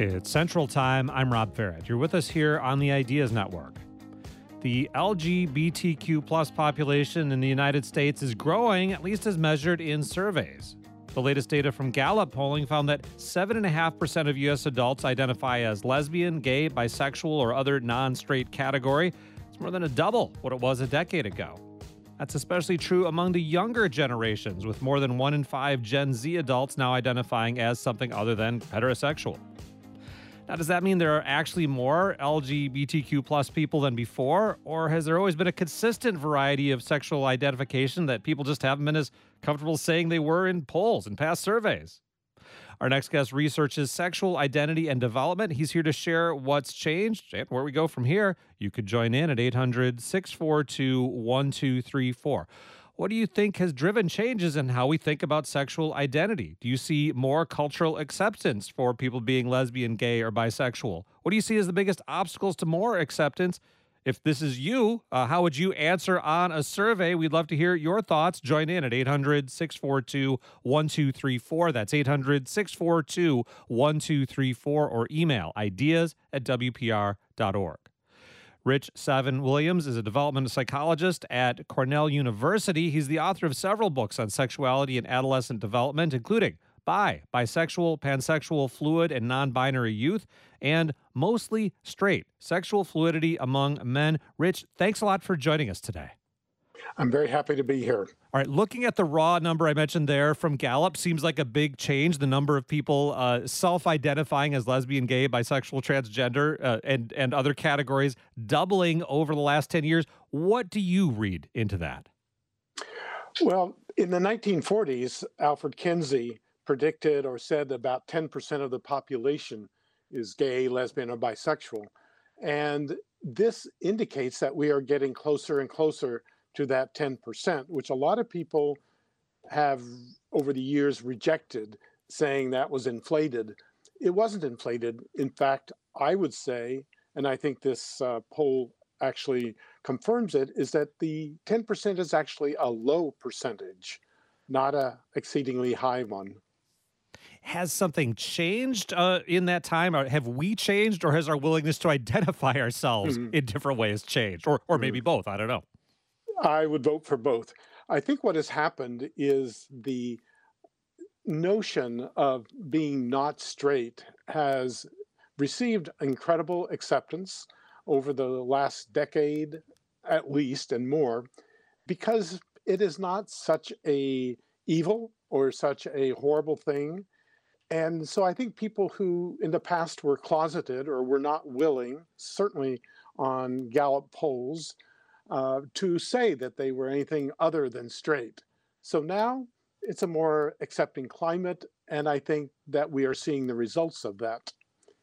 It's Central Time. I'm Rob Farrett. You're with us here on the Ideas Network. The LGBTQ plus population in the United States is growing, at least as measured in surveys. The latest data from Gallup polling found that 7.5% of U.S. adults identify as lesbian, gay, bisexual, or other non-straight category. It's more than double what it was a decade ago. That's especially true among the younger generations, with more than 1 in 5 Gen Z adults now identifying as something other than heterosexual. Now, does that mean there are actually more LGBTQ plus people than before? Or has there always been a consistent variety of sexual identification that people just haven't been as comfortable saying they were in polls and past surveys? Our next guest researches sexual identity and development. He's here to share what's changed and where we go from here. You could join in at 800-642-1234. What do you think has driven changes in how we think about sexual identity? Do you see more cultural acceptance for people being lesbian, gay, or bisexual? What do you see as the biggest obstacles to more acceptance? If this is you, how would you answer on a survey? We'd love to hear your thoughts. Join in at 800-642-1234. That's 800-642-1234, or email ideas@wpr.org. Rich Savin-Williams is a developmental psychologist at Cornell University. He's the author of several books on sexuality and adolescent development, including Bisexual, Pansexual, Fluid, and Non-Binary Youth, and Mostly Straight, Sexual Fluidity Among Men. Rich, thanks a lot for joining us today. I'm very happy to be here. All right, looking at the raw number I mentioned there from Gallup, seems like a big change. The number of people self-identifying as lesbian, gay, bisexual, transgender, and other categories doubling over the last 10 years. What do you read into that? Well, in the 1940s, Alfred Kinsey predicted or said about 10% of the population is gay, lesbian, or bisexual. And this indicates that we are getting closer and closer to that 10%, which a lot of people have over the years rejected, saying that was inflated. It wasn't inflated. In fact, I would say, and I think this poll actually confirms it, is that the 10% is actually a low percentage, not a exceedingly high one. Has something changed in that time? Or have we changed, or has our willingness to identify ourselves in different ways changed? Or maybe both, I don't know. I would vote for both. I think what has happened is the notion of being not straight has received incredible acceptance over the last decade, at least, and more, because it is not such a evil or such a horrible thing. And so I think people who in the past were closeted or were not willing, certainly on Gallup polls, to say that they were anything other than straight. So now it's a more accepting climate, and I think that we are seeing the results of that.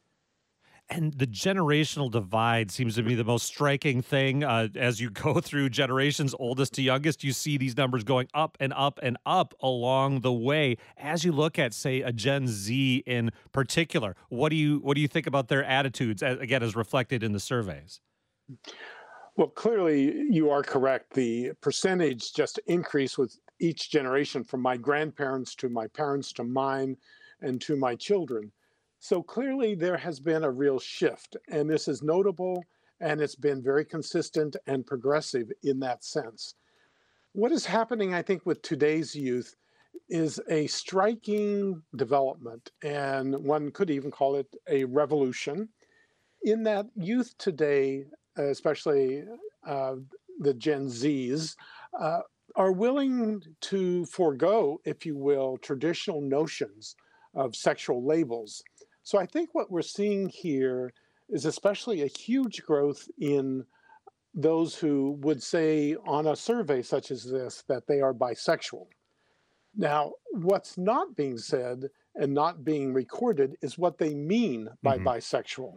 And the generational divide seems to be the most striking thing. As you go through generations, oldest to youngest, you see these numbers going up and up and up along the way. As you look at, say, a Gen Z in particular, what do you think about their attitudes, again, as reflected in the surveys? Well, clearly you are correct. The percentage just increased with each generation, from my grandparents to my parents to mine and to my children. So clearly there has been a real shift, and this is notable, and it's been very consistent and progressive in that sense. What is happening, I think, with today's youth is a striking development, and one could even call it a revolution, in that youth today, especially the Gen Zs, are willing to forego, if you will, traditional notions of sexual labels. So I think what we're seeing here is especially a huge growth in those who would say on a survey such as this that they are bisexual. Now, what's not being said and not being recorded is what they mean by bisexual.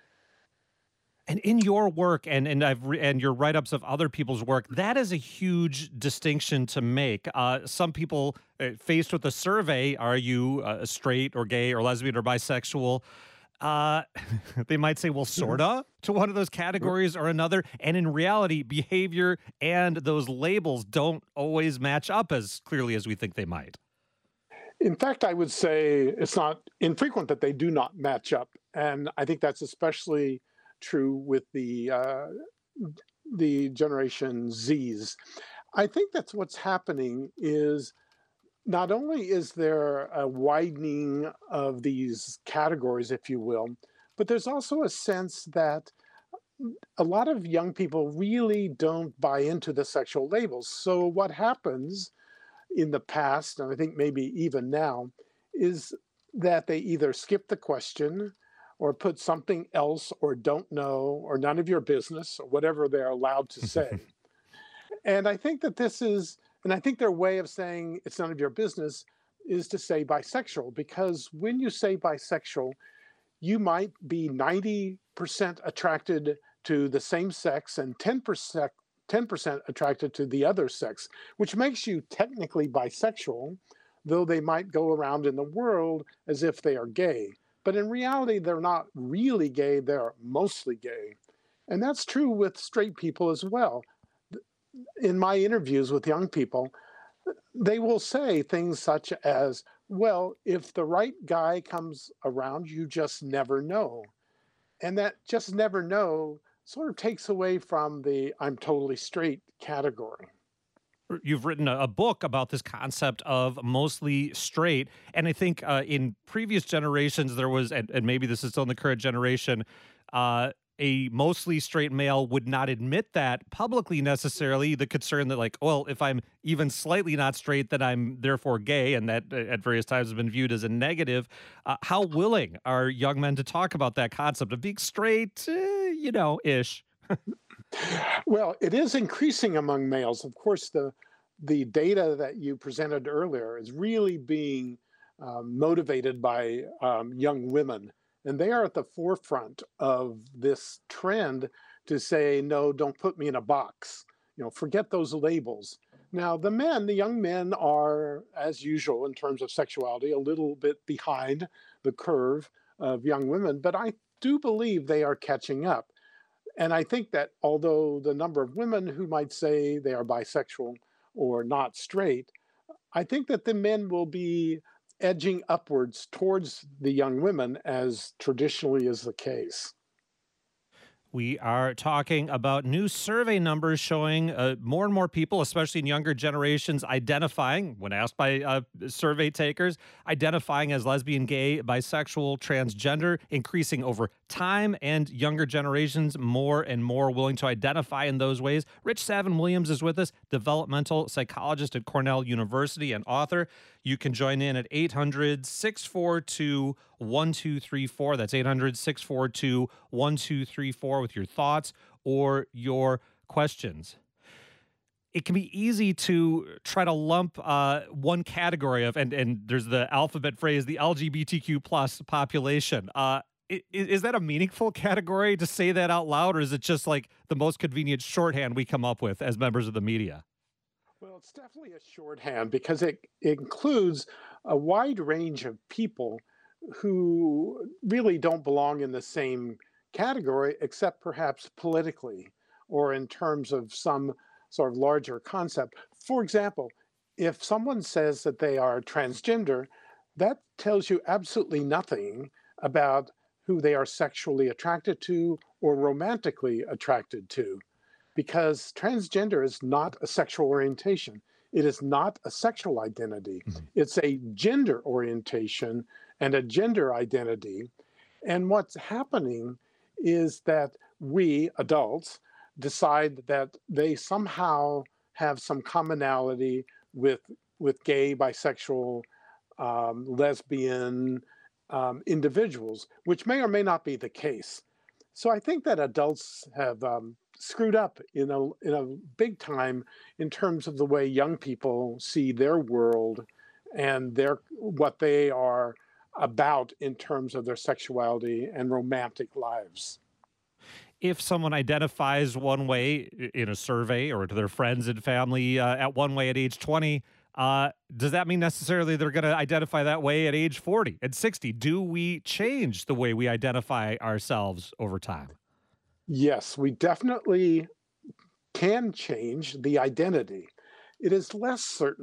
And in your work and your write-ups of other people's work, that is a huge distinction to make. Some people faced with a survey, are you straight or gay or lesbian or bisexual? They might say, well, sorta, to one of those categories or another. And in reality, behavior and those labels don't always match up as clearly as we think they might. In fact, I would say it's not infrequent that they do not match up, and I think that's especially true with the Generation Zs. I think that's what's happening is not only is there a widening of these categories, if you will, but there's also a sense that a lot of young people really don't buy into the sexual labels. So what happens in the past, and I think maybe even now, is that they either skip the question or put something else or don't know or none of your business or whatever they're allowed to say. And I think that this is, and I think their way of saying it's none of your business is to say bisexual, because when you say bisexual, you might be 90% attracted to the same sex and 10% attracted to the other sex, which makes you technically bisexual, though they might go around in the world as if they are gay. But in reality, they're not really gay, they're mostly gay. And that's true with straight people as well. In my interviews with young people, they will say things such as, well, if the right guy comes around, you just never know. And that just never know sort of takes away from the I'm totally straight category. You've written a book about this concept of mostly straight. And I think in previous generations, there was, and maybe this is still in the current generation, a mostly straight male would not admit that publicly necessarily. The concern that, like, well, if I'm even slightly not straight, then I'm therefore gay, and that at various times has been viewed as a negative. How willing are young men to talk about that concept of being straight, ish? Well, it is increasing among males. Of course, the data that you presented earlier is really being motivated by young women, and they are at the forefront of this trend to say, no, don't put me in a box. Forget those labels. Now, the young men are, as usual in terms of sexuality, a little bit behind the curve of young women, but I do believe they are catching up. And I think that although the number of women who might say they are bisexual or not straight, I think that the men will be edging upwards towards the young women, as traditionally is the case. We are talking about new survey numbers showing more and more people, especially in younger generations, identifying, when asked by survey takers, identifying as lesbian, gay, bisexual, transgender, increasing over time, and younger generations more and more willing to identify in those ways. Rich Savin Williams is with us, developmental psychologist at Cornell University and author. You can join in at 800-642-1234. That's 800-642-1234 with your thoughts or your questions. It can be easy to try to lump one category of, and there's the alphabet phrase, the LGBTQ plus population. Is that a meaningful category to say that out loud, or is it just like the most convenient shorthand we come up with as members of the media? Well, it's definitely a shorthand because it includes a wide range of people who really don't belong in the same category, except perhaps politically or in terms of some sort of larger concept. For example, if someone says that they are transgender, that tells you absolutely nothing about who they are sexually attracted to or romantically attracted to, because transgender is not a sexual orientation. It is not a sexual identity. Mm-hmm. It's a gender orientation and a gender identity. And what's happening is that we adults decide that they somehow have some commonality with gay, bisexual, lesbian individuals, which may or may not be the case. So I think that adults have screwed up in a big time in terms of the way young people see their world and what they are about in terms of their sexuality and romantic lives. If someone identifies one way in a survey or to their friends and family at one way at age 20, does that mean necessarily they're going to identify that way at age 40 and 60? Do we change the way we identify ourselves over time? Yes, we definitely can change the identity. It is less certain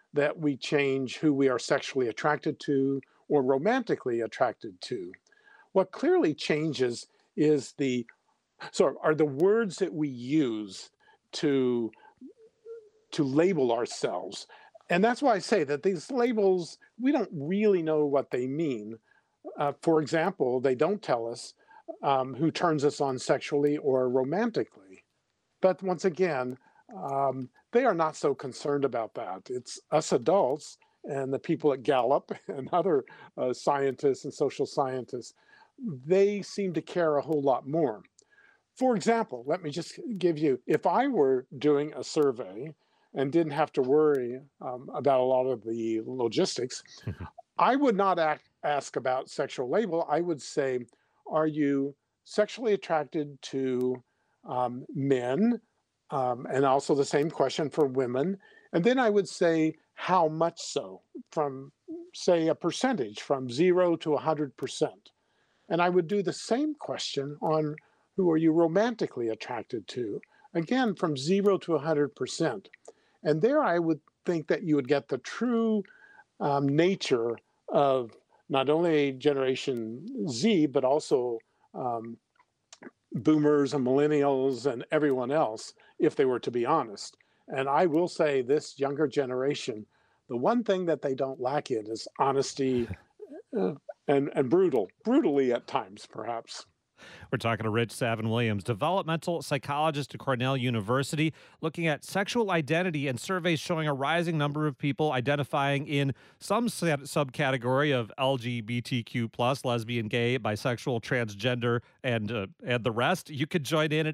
that we change who we are sexually attracted to or romantically attracted to. What clearly changes is are the words that we use to label ourselves. And that's why I say that these labels, we don't really know what they mean. For example, they don't tell us who turns us on sexually or romantically. But once again, they are not so concerned about that. It's us adults and the people at Gallup and other scientists and social scientists, they seem to care a whole lot more. For example, let me just give you, if I were doing a survey and didn't have to worry about a lot of the logistics, I would not ask about sexual label. I would say, are you sexually attracted to men? And also the same question for women. And then I would say, how much so? From, say, a percentage, from 0 to 100%. And I would do the same question on who are you romantically attracted to? Again, from 0 to 100%. And there I would think that you would get the true nature of not only Generation Z, but also boomers and millennials and everyone else, if they were to be honest. And I will say this younger generation, the one thing that they don't lack in is honesty and brutally at times, perhaps. We're talking to Rich Savin-Williams, developmental psychologist at Cornell University, looking at sexual identity and surveys showing a rising number of people identifying in some subcategory of LGBTQ+, lesbian, gay, bisexual, transgender, and the rest. You could join in at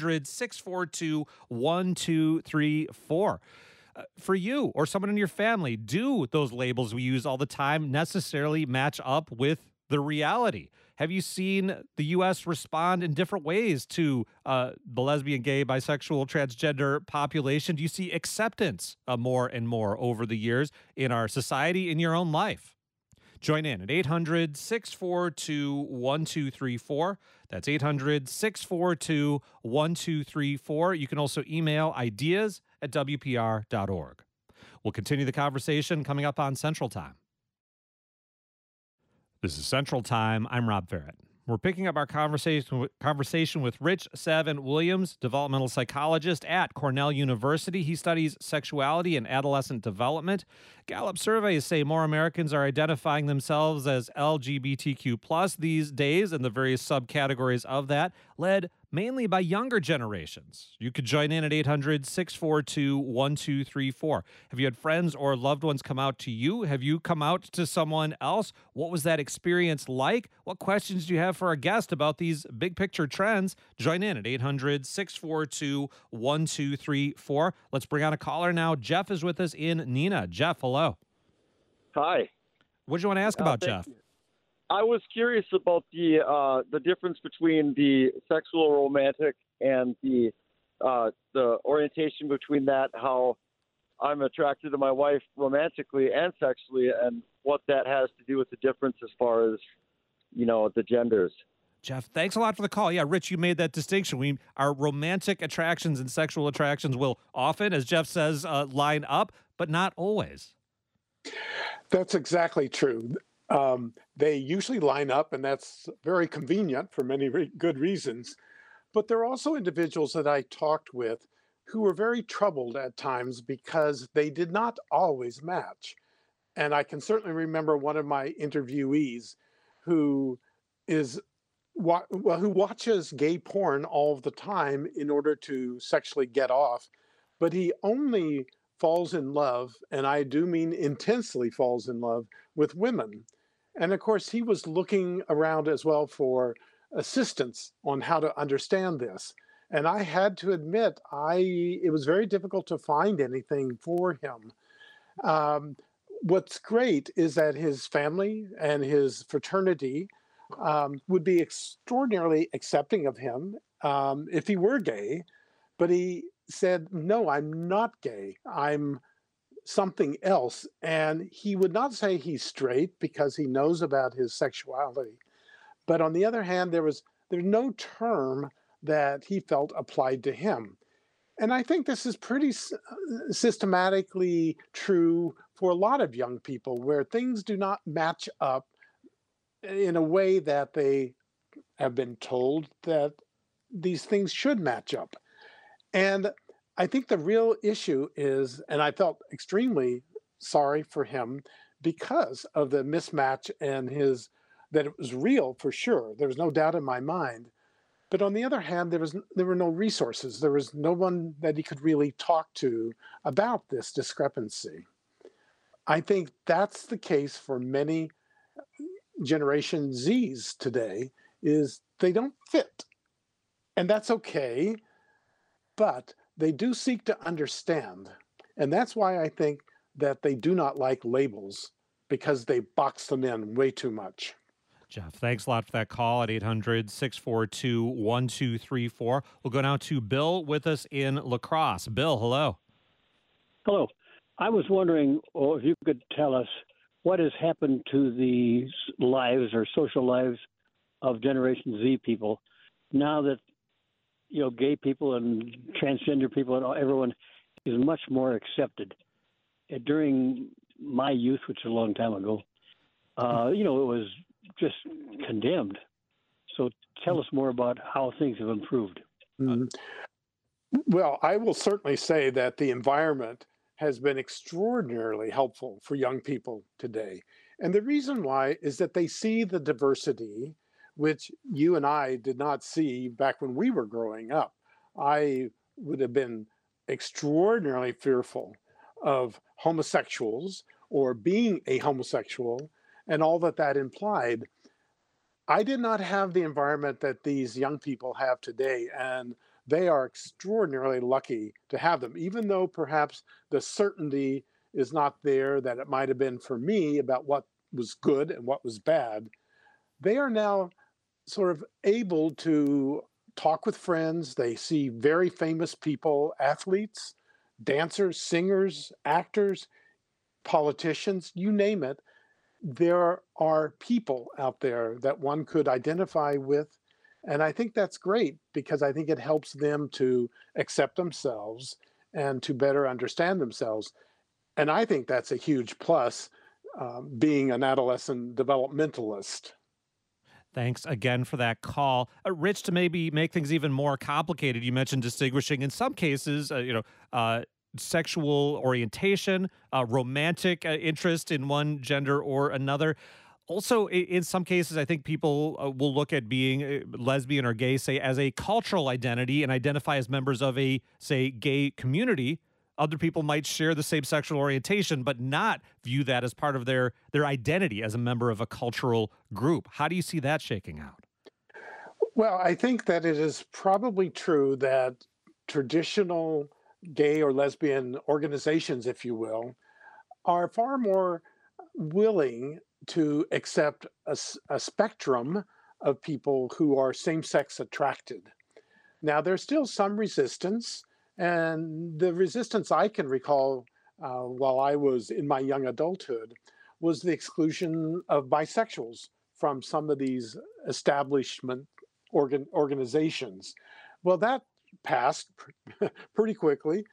800-642-1234. For you or someone in your family, do those labels we use all the time necessarily match up with the reality? Have you seen the U.S. respond in different ways to the lesbian, gay, bisexual, transgender population? Do you see acceptance more and more over the years in our society, in your own life? Join in at 800-642-1234. That's 800-642-1234. You can also email ideas@wpr.org. We'll continue the conversation coming up on Central Time. This is Central Time. I'm Rob Ferret. We're picking up our conversation with Rich Savin-Williams, developmental psychologist at Cornell University. He studies sexuality and adolescent development. Gallup surveys say more Americans are identifying themselves as LGBTQ+ these days, and the various subcategories of that, led mainly by younger generations. You could join in at 800-642-1234. Have you had friends or loved ones come out to you? Have you come out to someone else? What was that experience like? What questions do you have for our guest about these big picture trends? Join in at 800-642-1234. Let's bring on a caller now. Jeff is with us in Neenah. Jeff, hello. Hi. What do you want to ask about, Jeff? You. I was curious about the difference between the sexual romantic and the orientation between that, how I'm attracted to my wife romantically and sexually, and what that has to do with the difference as far as, the genders. Jeff, thanks a lot for the call. Yeah, Rich, you made that distinction. Our romantic attractions and sexual attractions will often, as Jeff says, line up, but not always. That's exactly true. They usually line up, and that's very convenient for many good reasons. But there are also individuals that I talked with who were very troubled at times because they did not always match. And I can certainly remember one of my interviewees who who watches gay porn all the time in order to sexually get off, but he only falls in love, and I do mean intensely falls in love, with women. And of course, he was looking around as well for assistance on how to understand this. And I had to admit, it was very difficult to find anything for him. What's great is that his family and his fraternity would be extraordinarily accepting of him if he were gay. But he said, no, I'm not gay. I'm something else. And he would not say he's straight because he knows about his sexuality. But on the other hand, there's no term that he felt applied to him. And I think this is pretty systematically true for a lot of young people where things do not match up in a way that they have been told that these things should match up. And I think the real issue is, and I felt extremely sorry for him because of the mismatch and his, that it was real for sure. There was no doubt in my mind. But on the other hand, there were no resources. There was no one that he could really talk to about this discrepancy. I think that's the case for many Generation Zs today, is they don't fit. And that's okay, but they do seek to understand. And that's why I think that they do not like labels, because they box them in way too much. Jeff, thanks a lot for that call at 800-642-1234. We'll go now to Bill with us in La Crosse. Bill, hello. Hello. I was wondering if you could tell us what has happened to the lives or social lives of Generation Z people now that, gay people and transgender people and everyone is much more accepted. During my youth, which is a long time ago, it was just condemned. So tell us more about how things have improved. Mhm. Well, I will certainly say that the environment has been extraordinarily helpful for young people today. And the reason why is that they see the diversity, which you and I did not see back when we were growing up. I would have been extraordinarily fearful of homosexuals or being a homosexual and all that that implied. I did not have the environment that these young people have today, and they are extraordinarily lucky to have them, even though perhaps the certainty is not there that it might have been for me about what was good and what was bad. They are now sort of able to talk with friends. They see very famous people, athletes, dancers, singers, actors, politicians, you name it. There are people out there that one could identify with. And I think that's great because I think it helps them to accept themselves and to better understand themselves. And I think that's a huge plus, being an adolescent developmentalist. Thanks again for that call. Rich, to maybe make things even more complicated, you mentioned distinguishing in some cases, sexual orientation, romantic interest in one gender or another. Also, in some cases, I think people will look at being lesbian or gay, say, as a cultural identity and identify as members of a, say, gay community. Other people might share the same sexual orientation, but not view that as part of their identity as a member of a cultural group. How do you see that shaking out? Well, I think that it is probably true that traditional gay or lesbian organizations, if you will, are far more willing to accept a spectrum of people who are same sex attracted. Now, there's still some resistance, and the resistance I can recall while I was in my young adulthood was the exclusion of bisexuals from some of these establishment organizations. Well, that passed pretty quickly.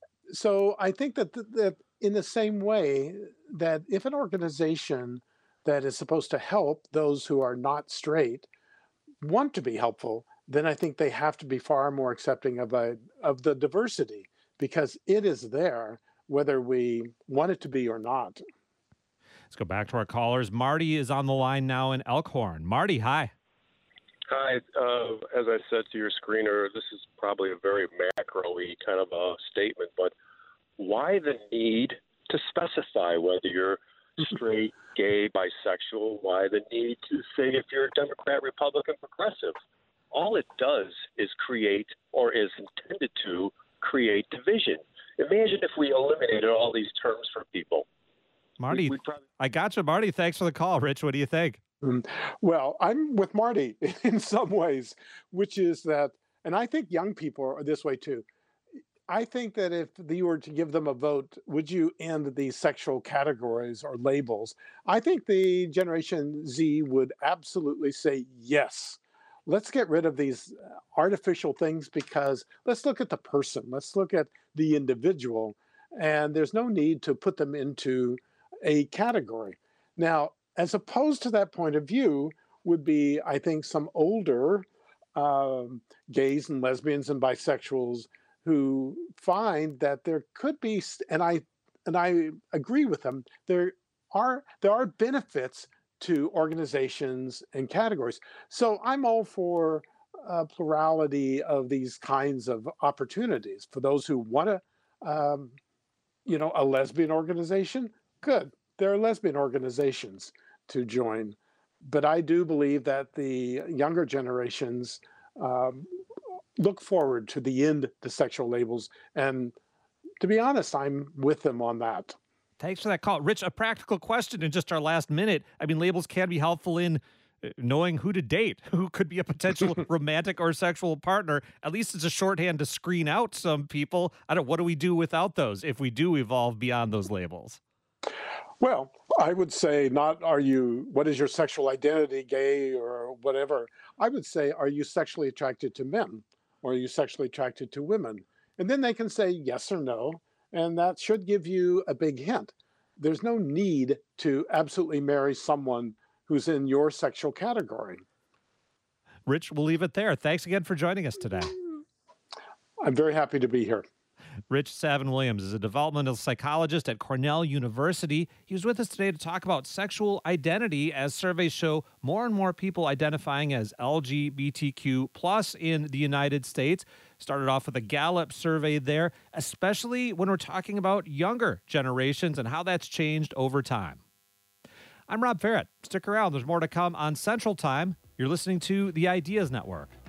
So I think that in the same way that if an organization that is supposed to help those who are not straight want to be helpful, then I think they have to be far more accepting of the diversity because it is there whether we want it to be or not. Let's go back to our callers. Marty is on the line now in Elkhorn. Marty, hi. Hi. As I said to your screener, this is probably a very macro-y kind of a statement, but why the need to specify whether you're straight, gay, bisexual? Why the need to say if you're a Democrat, Republican, progressive? All it does is create, or is intended to create, division. Imagine if we eliminated all these terms for people. Marty, I got you, Marty. Thanks for the call. Rich, what do you think? Well, I'm with Marty in some ways, which is that, and I think young people are this way too. I think that if you were to give them a vote, would you end these sexual categories or labels? I think the Generation Z would absolutely say yes. let's get rid of these artificial things, because let's look at the person, let's look at the individual, and there's no need to put them into a category. Now, as opposed to that point of view would be, I think, some older gays and lesbians and bisexuals who find that there could be, and I agree with them, there are benefits to organizations and categories. So I'm all for a plurality of these kinds of opportunities. For those who want a lesbian organization, good. There are lesbian organizations to join. But I do believe that the younger generations look forward to the end to sexual labels. And to be honest, I'm with them on that. Thanks for that call. Rich, a practical question in just our last minute. I mean, labels can be helpful in knowing who to date, who could be a potential romantic or sexual partner. At least it's a shorthand to screen out some people. What do we do without those if we do evolve beyond those labels? Well, I would say what is your sexual identity, gay or whatever? I would say, are you sexually attracted to men or are you sexually attracted to women? And then they can say yes or no. And that should give you a big hint. There's no need to absolutely marry someone who's in your sexual category. Rich, we'll leave it there. Thanks again for joining us today. I'm very happy to be here. Rich Savin-Williams is a developmental psychologist at Cornell University. He was with us today to talk about sexual identity, as surveys show more and more people identifying as LGBTQ plus in the United States. Started off with a Gallup survey there, especially when we're talking about younger generations and how that's changed over time. I'm Rob Ferret. Stick around. There's more to come on Central Time. You're listening to The Ideas Network.